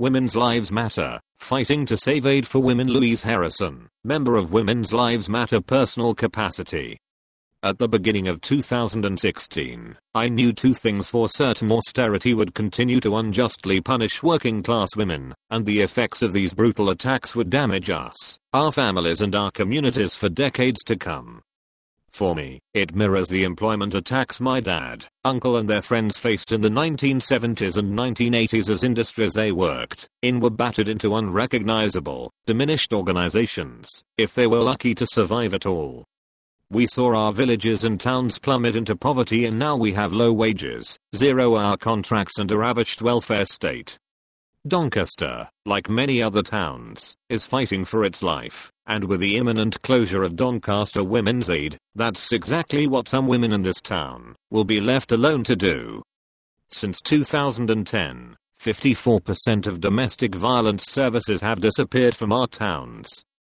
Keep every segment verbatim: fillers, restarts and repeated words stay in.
Women's Lives Matter, fighting to save aid for women. Louise Harrison, member of Women's Lives Matter Personal Capacity. At the beginning of two thousand sixteen, I knew two things for certain: austerity would continue to unjustly punish working class women, and the effects of these brutal attacks would damage us, our families and our communities for decades to come. For me, it mirrors the employment attacks my dad, uncle and their friends faced in the nineteen seventies and nineteen eighties as industries they worked in were battered into unrecognizable, diminished organizations, if they were lucky to survive at all. We saw our villages and towns plummet into poverty, and now we have low wages, zero-hour contracts and a ravaged welfare state. Doncaster, like many other towns, is fighting for its life, and with the imminent closure of Doncaster Women's Aid, that's exactly what some women in this town will be left alone to do. Since two thousand ten, fifty-four percent of domestic violence services have disappeared from our towns.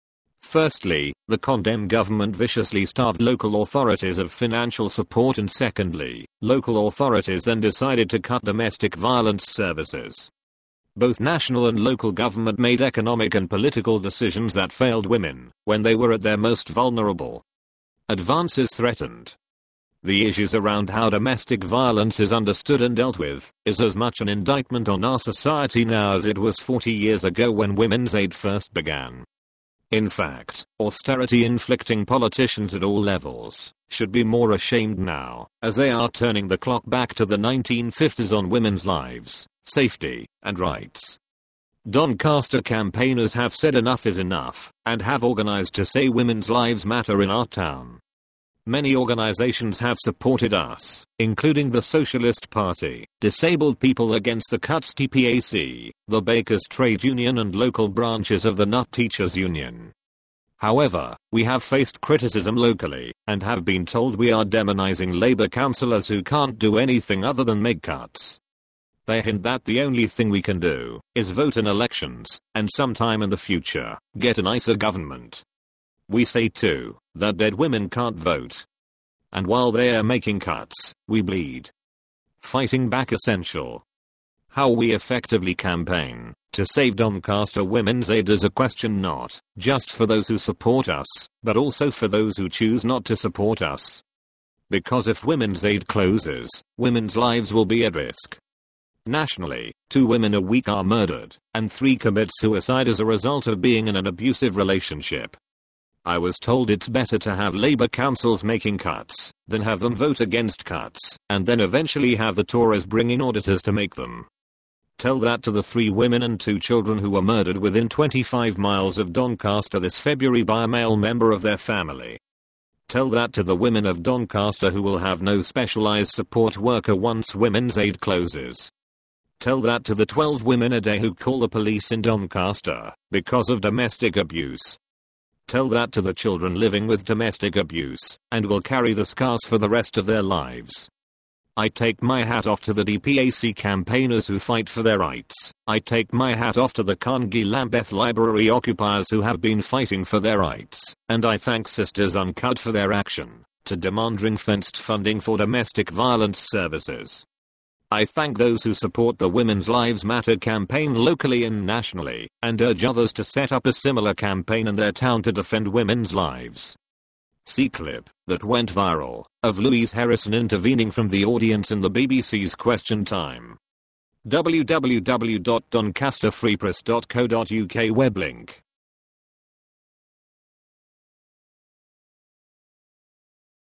Firstly, the condemned government viciously starved local authorities of financial support, and secondly, local authorities then decided to cut domestic violence services. Both national and local government made economic and political decisions that failed women when they were at their most vulnerable. Advances threatened. The issues around how domestic violence is understood and dealt with is as much an indictment on our society now as it was forty years ago when Women's Aid first began. In fact, austerity-inflicting politicians at all levels should be more ashamed now, as they are turning the clock back to the nineteen fifties on women's lives, safety, and rights. Doncaster campaigners have said enough is enough, and have organized to say women's lives matter in our town. Many organizations have supported us, including the Socialist Party, Disabled People Against the Cuts T P A C, the Bakers Trade Union and local branches of the Nut Teachers Union. However, we have faced criticism locally, and have been told we are demonizing Labour councillors who can't do anything other than make cuts. They hint that the only thing we can do is vote in elections, and sometime in the future, get a nicer government. We say too, that dead women can't vote. And while they are making cuts, we bleed. Fighting back essential. How we effectively campaign to save Doncaster Women's Aid is a question not just for those who support us, but also for those who choose not to support us. Because if Women's Aid closes, women's lives will be at risk. Nationally, two women a week are murdered, and three commit suicide as a result of being in an abusive relationship. I was told it's better to have Labour councils making cuts than have them vote against cuts, and then eventually have the Tories bring in auditors to make them. Tell that to the three women and two children who were murdered within twenty-five miles of Doncaster this February by a male member of their family. Tell that to the women of Doncaster who will have no specialized support worker once Women's Aid closes. Tell that to the twelve women a day who call the police in Doncaster because of domestic abuse. Tell that to the children living with domestic abuse, and will carry the scars for the rest of their lives. I take my hat off to the D P A C campaigners who fight for their rights. I take my hat off to the Carnegie Lambeth Library occupiers who have been fighting for their rights, and I thank Sisters Uncut for their action to demand ring-fenced funding for domestic violence services. I thank those who support the Women's Lives Matter campaign locally and nationally, and urge others to set up a similar campaign in their town to defend women's lives. See clip that went viral of Louise Harrison intervening from the audience in the B B C's Question Time. w w w dot doncaster free press dot co dot u k web link